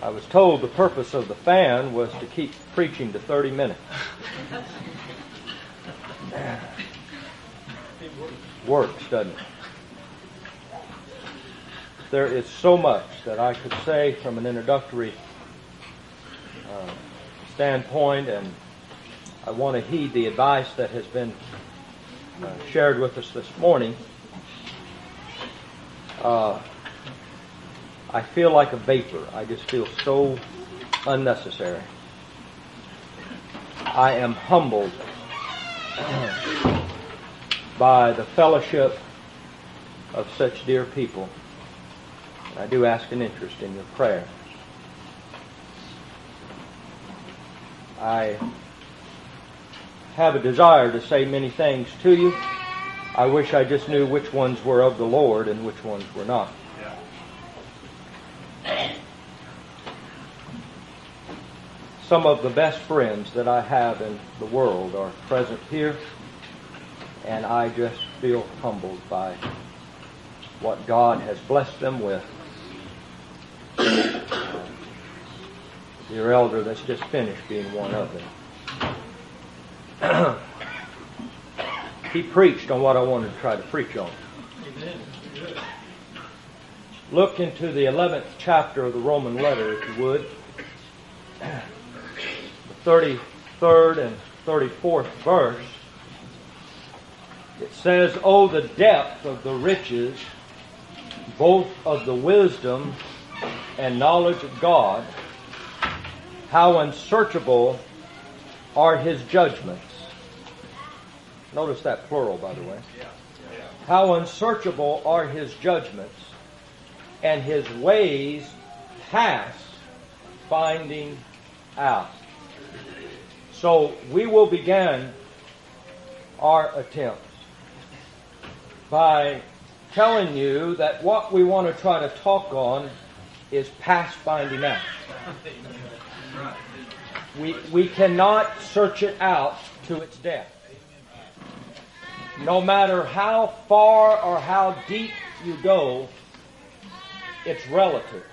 I was told the purpose of the fan was to keep preaching to 30 minutes. Works, doesn't it? There is so much that I could say from an introductory standpoint, and I want to heed the advice that has been shared with us this morning. I feel like a vapor. I just feel so unnecessary. I am humbled by the fellowship of such dear people. And I do ask an interest in your prayer. I have a desire to say many things to you. I wish I just knew which ones were of the Lord and which ones were not. Some of the best friends that I have in the world are present here, and I just feel humbled by what God has blessed them with. Your elder that's just finished being one of them. He preached on what I wanted to try to preach on. Look into the 11th chapter of the Roman letter, if you would. The 33rd and 34th verse. It says, "Oh, the depth of the riches, both of the wisdom and knowledge of God, how unsearchable are His judgments." Notice that plural, by the way. How unsearchable are His judgments, and His ways past finding out. So we will begin our attempts by telling you that what we want to try to talk on is past finding out. We cannot search it out to its depth. No matter how far or how deep you go, it's relative.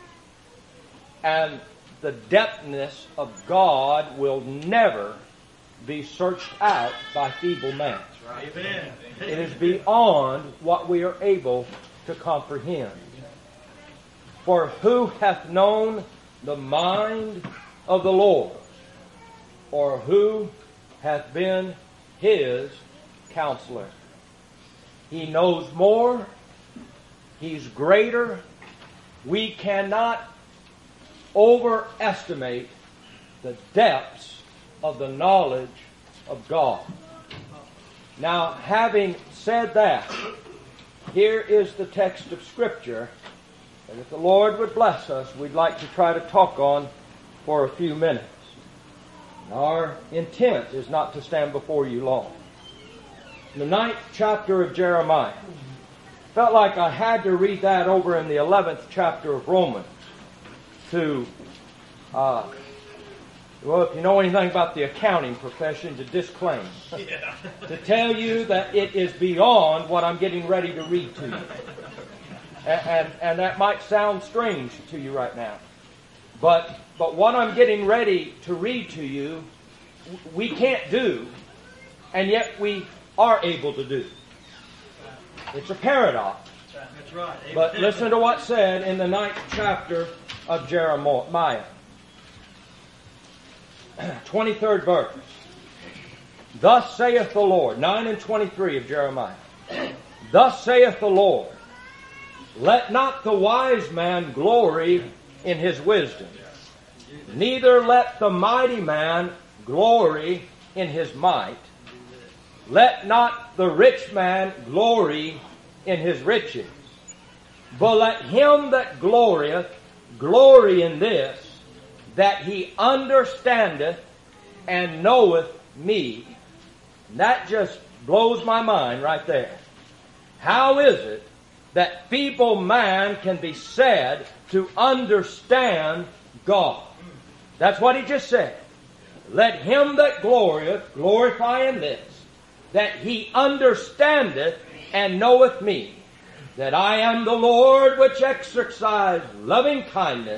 And the depthness of God will never be searched out by feeble man. Amen. It is beyond what we are able to comprehend. For who hath known the mind of the Lord, or who hath been His counselor? He knows more. He's greater. We cannot overestimate the depths of the knowledge of God. Now, having said that, here is the text of Scripture that if the Lord would bless us, we'd like to try to talk on for a few minutes. Our intent is not to stand before you long. In the 9th chapter of Jeremiah, felt like I had to read that over in the 11th chapter of Romans to, well, if you know anything about the accounting profession, to disclaim. To tell you that it is beyond what I'm getting ready to read to you. And that might sound strange to you right now. But what I'm getting ready to read to you, we can't do, and yet we are able to do. It's a paradox. That's right. But listen to what's said in the 9th chapter of Jeremiah. 23rd verse. Thus saith the Lord, 9 and 23 of Jeremiah. Thus saith the Lord, let not the wise man glory in his wisdom, neither let the mighty man glory in his might. Let not the rich man glory in his riches, but let him that glorieth glory in this, that he understandeth and knoweth me. And that just blows my mind right there. How is it that feeble man can be said to understand God? That's what he just said. Let him that glorieth glorify in this, that he understandeth and knoweth me, that I am the Lord which exercise loving kindness,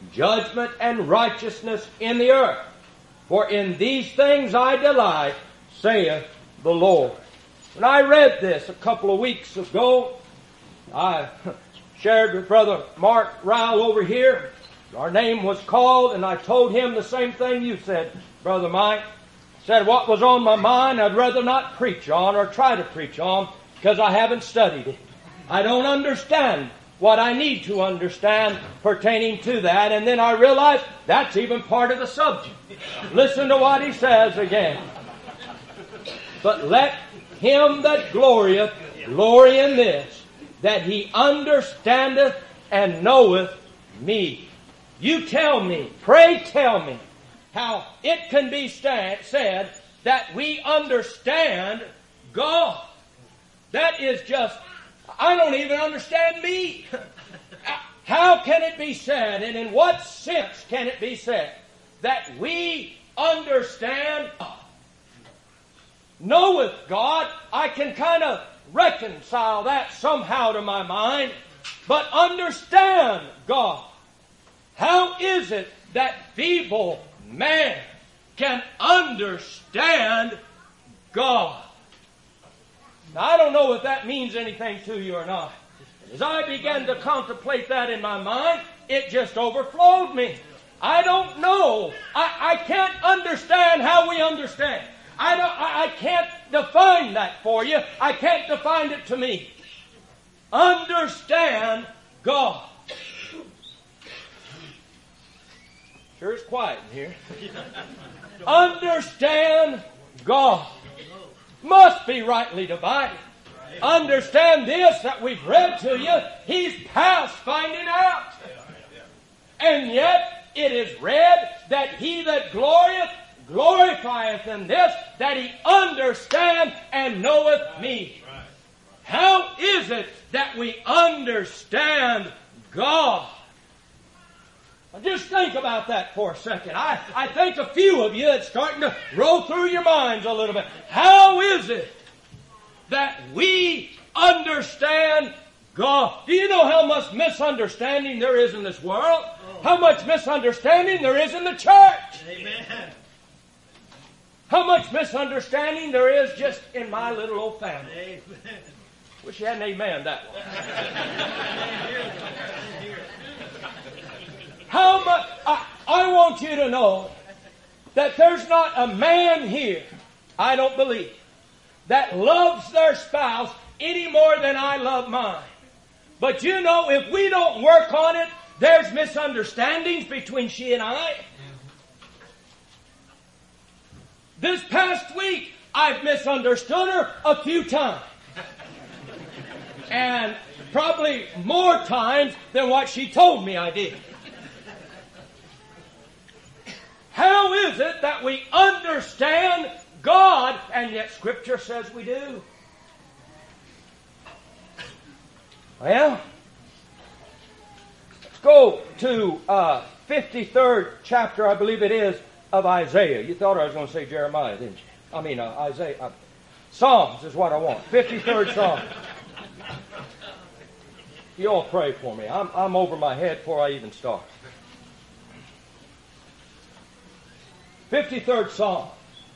judgment and righteousness in the earth. For in these things I delight, saith the Lord. When I read this a couple of weeks ago, I shared with Brother Mark Ryle over here. Our name was called, and I told him the same thing you said, Brother Mike. Said what was on my mind I'd rather not preach on or try to preach on because I haven't studied it. I don't understand what I need to understand pertaining to that. And then I realized that's even part of the subject. Listen to what he says again. But let him that glorieth glory in this, that he understandeth and knoweth me. You tell me, pray tell me, how it can be said that we understand God. That is just, I don't even understand me. How can it be said, and in what sense can it be said, that we understand God? Knoweth God, I can kind of reconcile that somehow to my mind, but understand God. How is it that feeble man can understand God? Now, I don't know if that means anything to you or not. As I began to contemplate that in my mind, it just overflowed me. I don't know. I can't understand how we understand. I can't define that for you. I can't define it to me. Understand God. Sure it's quiet in here. Understand God. Must be rightly divided. Understand this that we've read to you. He's past finding out. And yet it is read that he that glorieth, glorifieth in this, that he understand and knoweth me. How is it that we understand God? Now just think about that for a second. I think a few of you, it's starting to roll through your minds a little bit. How is it that we understand God? Do you know how much misunderstanding there is in this world? How much misunderstanding there is in the church? Amen. How much misunderstanding there is just in my little old family. Amen. Wish you hadn't amen that one. How much, I want you to know that there's not a man here, I don't believe, that loves their spouse any more than I love mine. But you know, if we don't work on it, there's misunderstandings between she and I. This past week, I've misunderstood her a few times. And probably more times than what she told me I did. How is it that we understand God, and yet Scripture says we do? Well, let's go to 53rd chapter, I believe it is, of Isaiah. You thought I was going to say Jeremiah, didn't you? I mean, Isaiah. Psalms is what I want. 53rd Psalm. You all pray for me. I'm over my head before I even start. 53rd Psalm.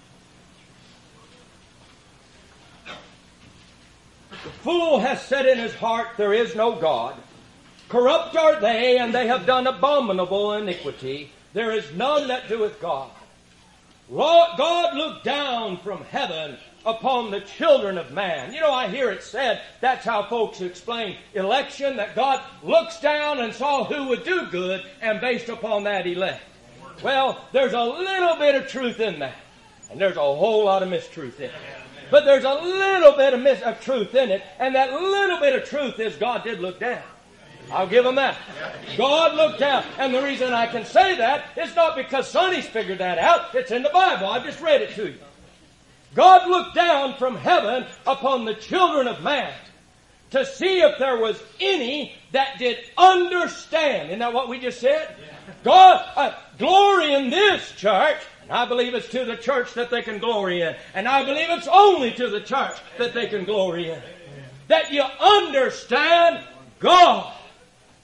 The fool has said in his heart, there is no God. Corrupt are they, and they have done abominable iniquity. There is none that doeth God. God looked down from heaven upon the children of man. You know, I hear it said, that's how folks explain election, that God looks down and saw who would do good, and based upon that elect. Well, there's a little bit of truth in that. And there's a whole lot of mistruth in it. But there's a little bit of truth in it. And that little bit of truth is God did look down. I'll give him that. God looked down. And the reason I can say that is not because Sonny's figured that out. It's in the Bible. I've just read it to you. God looked down from heaven upon the children of man to see if there was any that did understand. Isn't that what we just said? God, glory in this church. And I believe it's to the church that they can glory in. And I believe it's only to the church that they can glory in. That you understand God.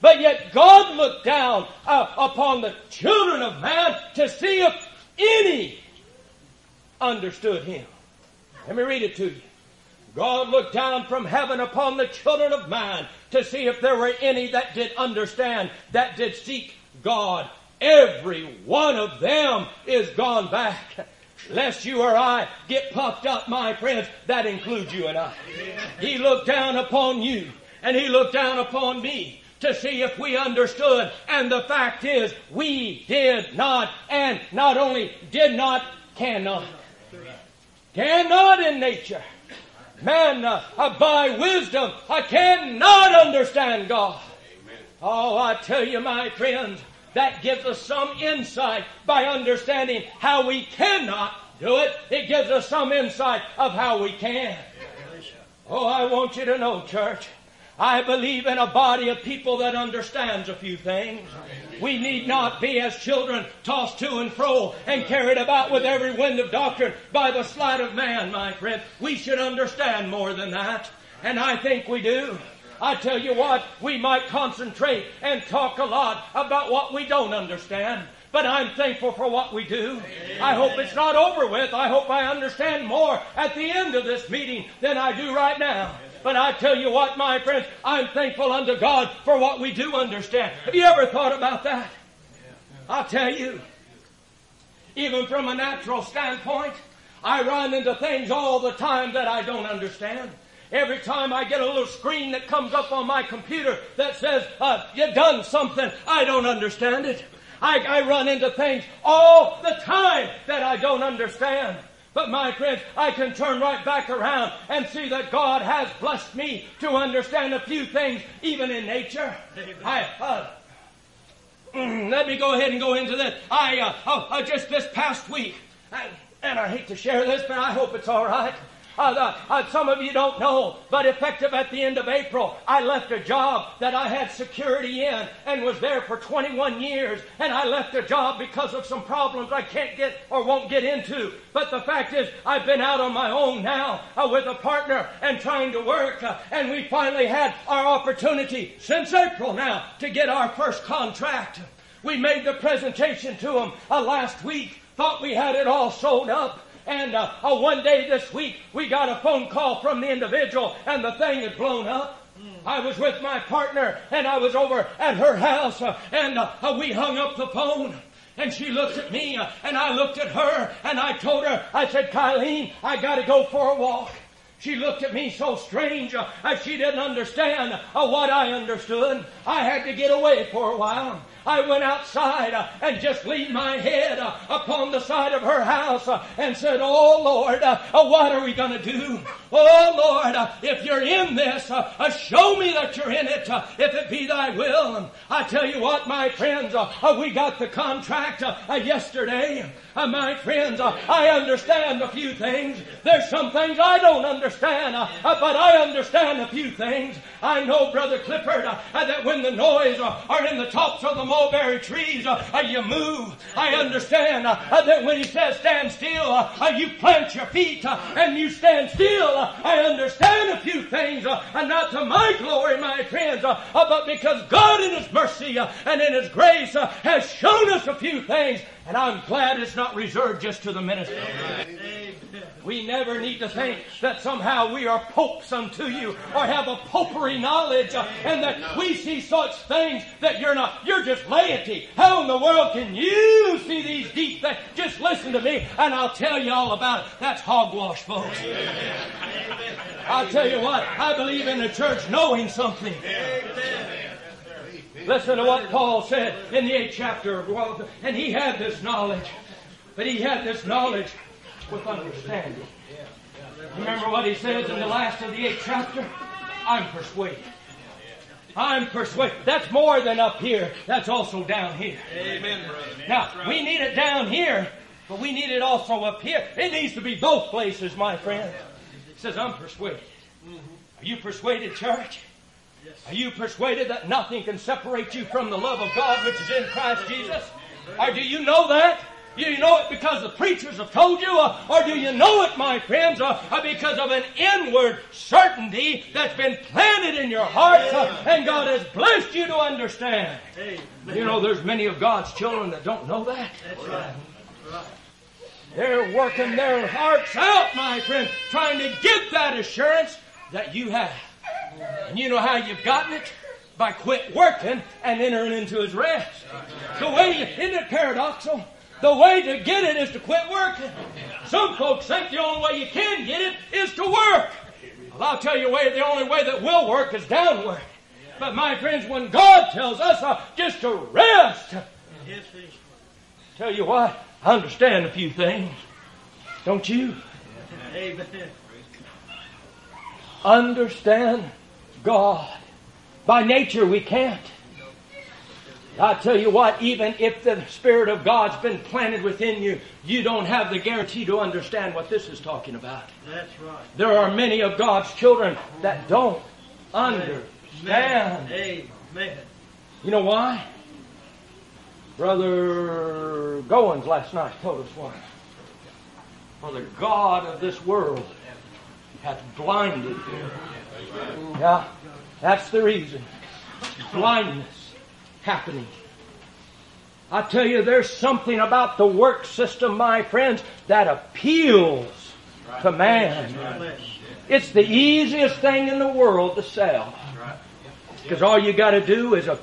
But yet God looked down upon the children of man to see if any understood Him. Let me read it to you. God looked down from heaven upon the children of man to see if there were any that did understand, that did seek God. Every one of them is gone back. Lest you or I get puffed up, my friends, that includes you and I. He looked down upon you, and He looked down upon me to see if we understood. And the fact is, we did not, and not only did not, cannot. Cannot in nature. Man, by wisdom, I cannot understand God. Oh, I tell you, my friends, that gives us some insight by understanding how we cannot do it. It gives us some insight of how we can. Oh, I want you to know, church, I believe in a body of people that understands a few things. We need not be as children tossed to and fro and carried about with every wind of doctrine by the sleight of man, my friend. We should understand more than that. And I think we do. I tell you what, we might concentrate and talk a lot about what we don't understand. But I'm thankful for what we do. I hope it's not over with. I hope I understand more at the end of this meeting than I do right now. But I tell you what, my friends, I'm thankful unto God for what we do understand. Have you ever thought about that? I'll tell you, even from a natural standpoint, I run into things all the time that I don't understand. Every time I get a little screen that comes up on my computer that says, you've done something, I don't understand it. I run into things all the time that I don't understand. But my friends, I can turn right back around and see that God has blessed me to understand a few things, even in nature. Let me go ahead and go into this. Just this past week, and I hate to share this, but I hope it's all right. Some of you don't know, but effective at the end of April, I left a job that I had security in and was there for 21 years. And I left a job because of some problems I can't get or won't get into. But the fact is, I've been out on my own now with a partner and trying to work. And we finally had our opportunity since April now to get our first contract. We made the presentation to them last week. Thought we had it all sold up. And one day this week, we got a phone call from the individual, and the thing had blown up. I was with my partner, and I was over at her house, and we hung up the phone. And she looked at me, and I looked at her, and I told her, I said, Kylene, I got to go for a walk. She looked at me so strange as she didn't understand what I understood. I had to get away for a while. I went outside and just leaned my head upon the side of her house and said, oh, Lord, what are we going to do? Oh, Lord, if you're in this, show me that you're in it, if it be thy will. And I tell you what, my friends, we got the contract yesterday. My friends, I understand a few things. There's some things I don't understand, but I understand a few things. I know, Brother Clifford, that when the noise are in the tops of the mulberry trees, you move. I understand that when he says stand still, you plant your feet and you stand still. I understand a few things, and not to my glory, my friends, but because God in His mercy and in His grace has shown us a few things. And I'm glad it's not reserved just to the minister. We never need to think that somehow we are popes unto you or have a popery knowledge and that we see such things that you're not. You're just laity. How in the world can you see these deep things? Just listen to me and I'll tell you all about it. That's hogwash, folks. I'll tell you what, I believe in the church knowing something. Listen to what Paul said in the 8th chapter. And he had this knowledge. But he had this knowledge with understanding. Remember what he says in the last of the 8th chapter? I'm persuaded. I'm persuaded. That's more than up here. That's also down here. Amen, brother. Now, we need it down here, but we need it also up here. It needs to be both places, my friend. He says, I'm persuaded. Are you persuaded, church? Are you persuaded that nothing can separate you from the love of God which is in Christ Jesus? Or do you know that? Do you know it because the preachers have told you? Or do you know it, my friends, because of an inward certainty that's been planted in your hearts and God has blessed you to understand? You know, there's many of God's children that don't know that. That's right. They're working their hearts out, my friend, trying to get that assurance that you have. And you know how you've gotten it? By quit working and entering into His rest. The way, isn't it paradoxical? The way to get it is to quit working. Some folks think the only way you can get it is to work. Well, I'll tell you the only way that will work is downward. But my friends, when God tells us just to rest, tell you what, I understand a few things. Don't you? Amen. Understand God. By nature we can't. I tell you what, even if the Spirit of God's been planted within you, you don't have the guarantee to understand what this is talking about. That's right. There are many of God's children that don't understand. Amen. You know why? Brother Goins last night told us why. For the God of this world hath blinded you. Yeah, that's the reason. Blindness happening. I tell you, there's something about the work system, my friends, that appeals to man. It's the easiest thing in the world to sell. Because all you got to do is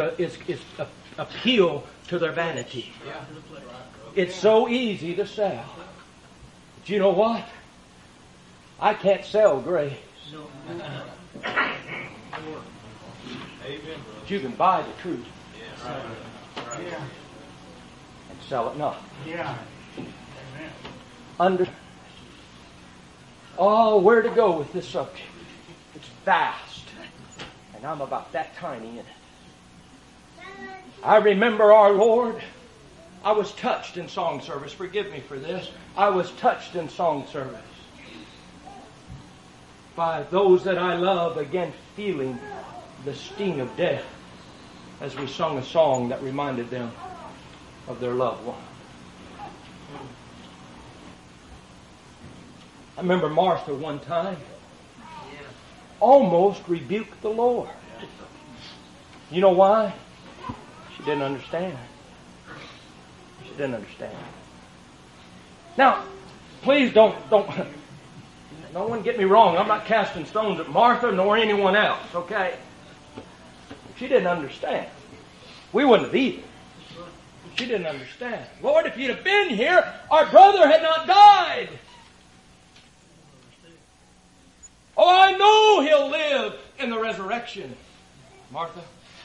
appeal to their vanity. It's so easy to sell. But you know what? I can't sell grace. But you can buy the truth. And sell it not. Where to go with this subject? It's vast. And I'm about that tiny in it. I remember our Lord. I was touched in song service. Forgive me for this. I was touched in song service by those that I love again feeling the sting of death as we sung a song that reminded them of their loved one. I remember Martha one time almost rebuked the Lord. You know why? She didn't understand. She didn't understand. Now, please don't no one get me wrong. I'm not casting stones at Martha nor anyone else, okay? She didn't understand. We wouldn't have either. She didn't understand. Lord, if you'd have been here, our brother had not died. Oh, I know he'll live in the resurrection. Martha,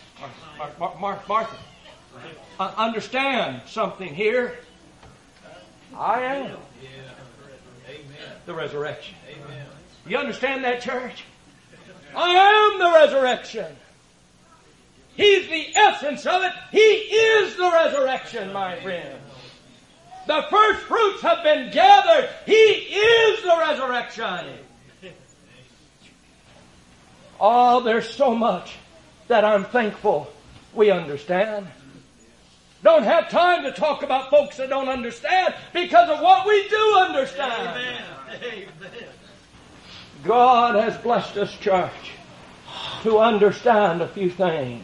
understand something here. I am the resurrection. You understand that, church? I am the resurrection. He's the essence of it. He is the resurrection, my friend. The first fruits have been gathered. He is the resurrection. Oh, there's so much that I'm thankful we understand. Don't have time to talk about folks that don't understand because of what we do understand. Amen. Amen. God has blessed us, church, to understand a few things.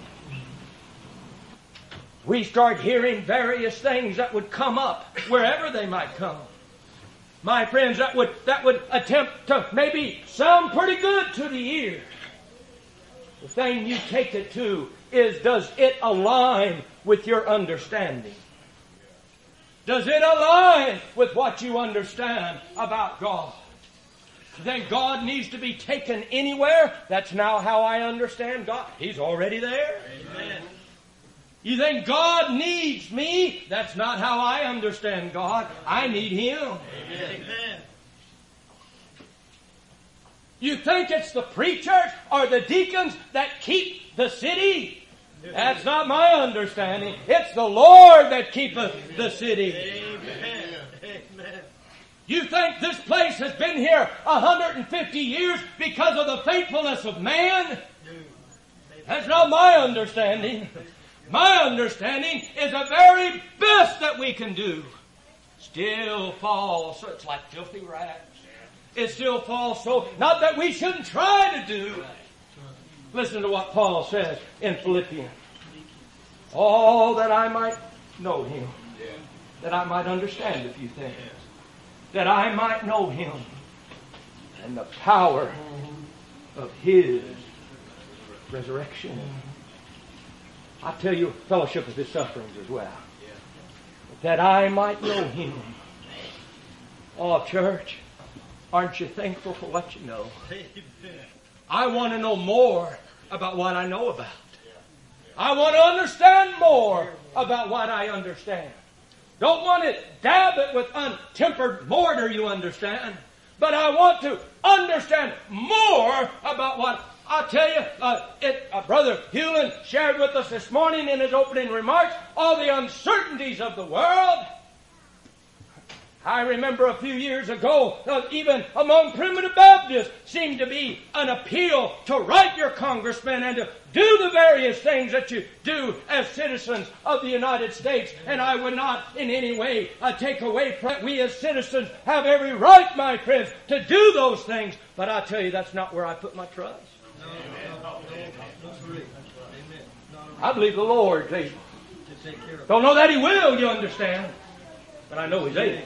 We start hearing various things that would come up wherever they might come. My friends, that would attempt to maybe sound pretty good to the ear. The thing you take it to is, does it align with your understanding? Does it align with what you understand about God? You think God needs to be taken anywhere? That's now how I understand God. He's already there. Amen. You think God needs me? That's not how I understand God. I need Him. Amen. You think it's the preachers or the deacons that keep the city? That's not my understanding. It's the Lord that keepeth the city. Amen. Amen. You think this place has been here 150 years because of the faithfulness of man? That's not my understanding. My understanding is the very best that we can do still falls. So it's like filthy rags. It still falls so, not that we shouldn't try to do. Listen to what Paul says in Philippians. Oh, that I might know Him. That I might understand a few things. That I might know Him. And the power of His resurrection. I tell you, fellowship of His sufferings as well. That I might know Him. Oh, church, aren't you thankful for what you know? I want to know more about what I know about. I want to understand more about what I understand. Don't want to dab it with untempered mortar, you understand. But I want to understand more about what I tell you. Brother Hewlin shared with us this morning in his opening remarks all the uncertainties of the world. I remember a few years ago, even among primitive Baptists, seemed to be an appeal to write your congressman and to do the various things that you do as citizens of the United States. And I would not in any way take away from that. We as citizens have every right, my friends, to do those things. But I tell you, that's not where I put my trust. I believe the Lord's able. Don't know that He will, you understand. But I know He's able.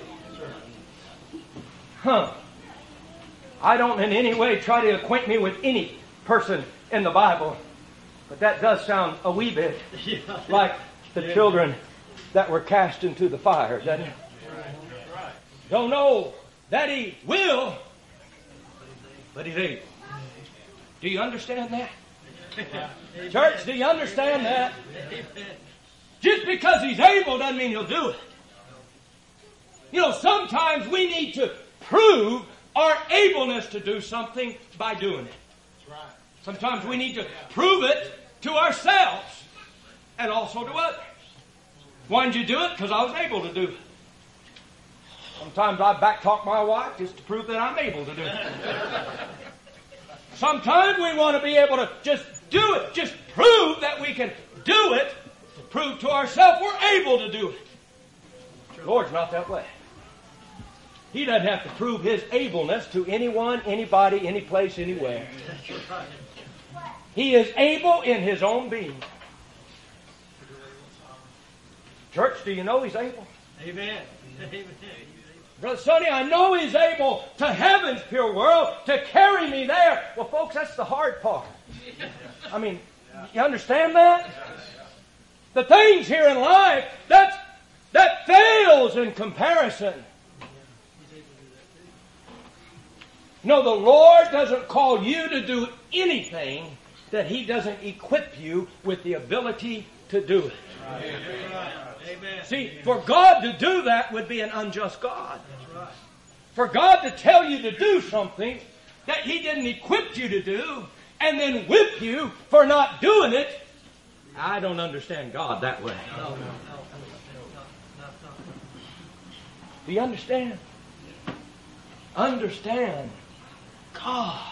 I don't in any way try to acquaint me with any person in the Bible, but that does sound a wee bit like the children that were cast into the fire, doesn't it? Don't know that He will, but He's able. Do you understand that? Church, do you understand that? Just because He's able doesn't mean He'll do it. You know, sometimes we need to prove our ableness to do something by doing it. Sometimes we need to prove it to ourselves and also to others. Why did you do it? Because I was able to do it. Sometimes I backtalk my wife just to prove that I'm able to do it. Sometimes we want to be able to just do it, just prove that we can do it, to prove to ourselves we're able to do it. The Lord's not that way. He doesn't have to prove His ableness to anyone, anybody, any place, anywhere. He is able in His own being. Church, do you know He's able? Amen. Amen. Brother Sonny, I know He's able to heaven's pure world to carry me there. Well, folks, that's the hard part. I mean, you understand that? The things here in life, that fails in comparison. No, the Lord doesn't call you to do anything that He doesn't equip you with the ability to do it. Amen. See, for God to do that would be an unjust God. For God to tell you to do something that He didn't equip you to do and then whip you for not doing it, I don't understand God that way. Do you understand? Understand God.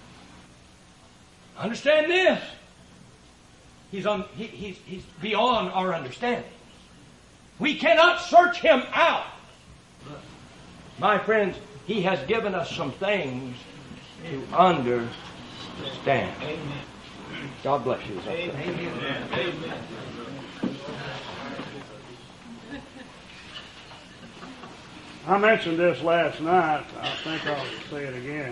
Understand this. He's beyond our understanding. We cannot search Him out. My friends, He has given us some things to understand. God bless you. Amen. I mentioned this last night. I think I'll say it again.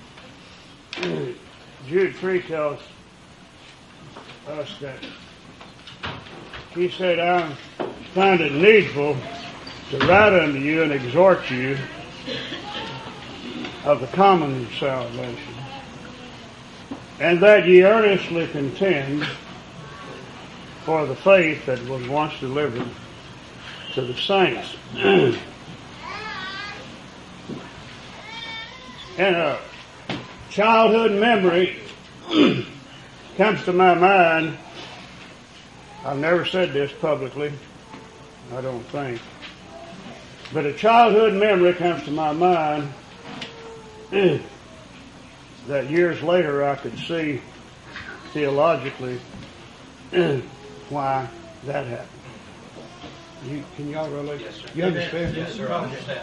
Jude 3 tells us that he said, I find it needful to write unto you and exhort you of the common salvation, and that ye earnestly contend for the faith that was once delivered to the saints. And a childhood memory comes to my mind. I've never said this publicly, I don't think. But a childhood memory comes to my mind that years later I could see theologically why that happened. Can y'all relate? Yes, sir. You understand? Yes, sir. I understand.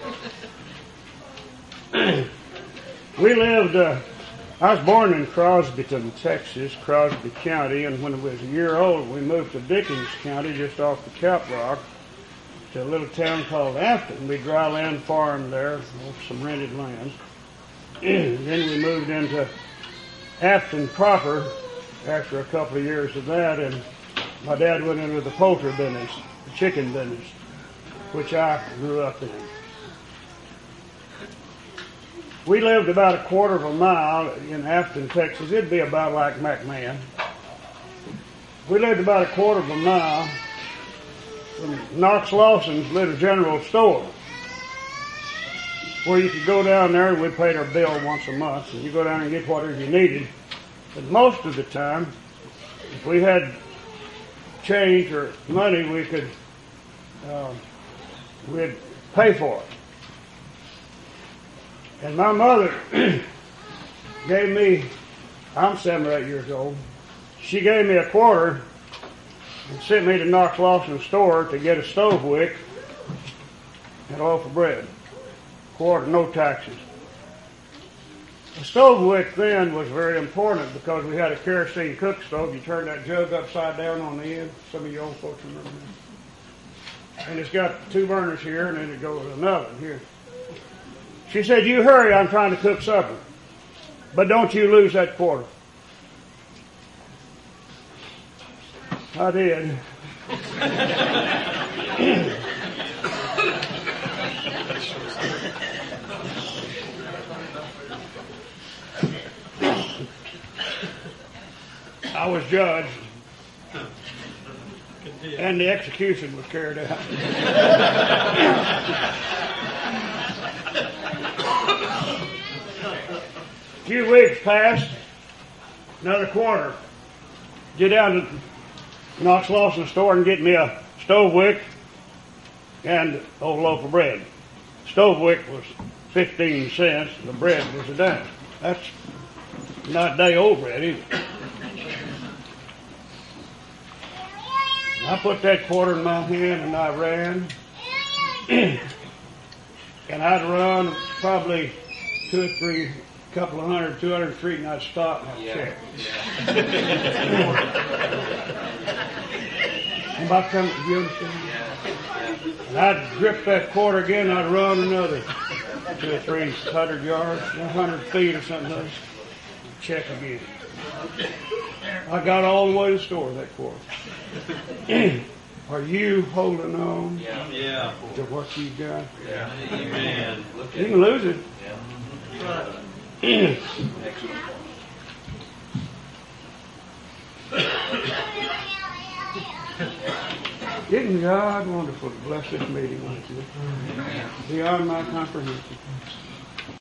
We lived, I was born in Crosbyton, Texas, Crosby County, and when I was a year old, we moved to Dickens County, just off the Caprock, to a little town called Afton. We dry land farmed there, some rented land. Then we moved into Afton proper after a couple of years of that, and my dad went into the poultry business, the chicken business, which I grew up in. We lived about a quarter of a mile in Afton, Texas. It'd be about like McMahon. We lived about a quarter of a mile from Knox Lawson's little general store, where you could go down there and we paid our bill once a month, and you go down and get whatever you needed. But most of the time, if we had change or money, we'd pay for it. And my mother gave me, I'm 7 or 8 years old, she gave me a quarter and sent me to Knox Lawson's store to get a stove wick and a loaf of bread. Quarter, no taxes. The stove wick then was very important because we had a kerosene cook stove. You turn that jug upside down on the end. Some of you old folks remember that. And it's got 2 burners here, and then it goes to an oven here. She said, "You hurry, I'm trying to cook supper. But don't you lose that quarter." I did. I was judged, and the execution was carried out. A few weeks passed, another quarter. Get down to Knox Lawson's store and get me a stove wick and a whole loaf of bread. Stove wick was 15 cents, the bread was a dime. That's not day-old bread either. I put that quarter in my hand and I ran. And I'd run probably 2 or 3, couple of hundred, 200 feet, and I'd stop and I'd check. I'm about to come, you understand? And I'd grip that quarter again, I'd run another 2 or 300 yards, 100 feet or something else. Check again. I got all the way to the store with that quarter. Are you holding on to what you got? Yeah. Amen. You can lose it. Yeah. Excellent. Isn't God wonderful to bless this meeting with you? Beyond my comprehension.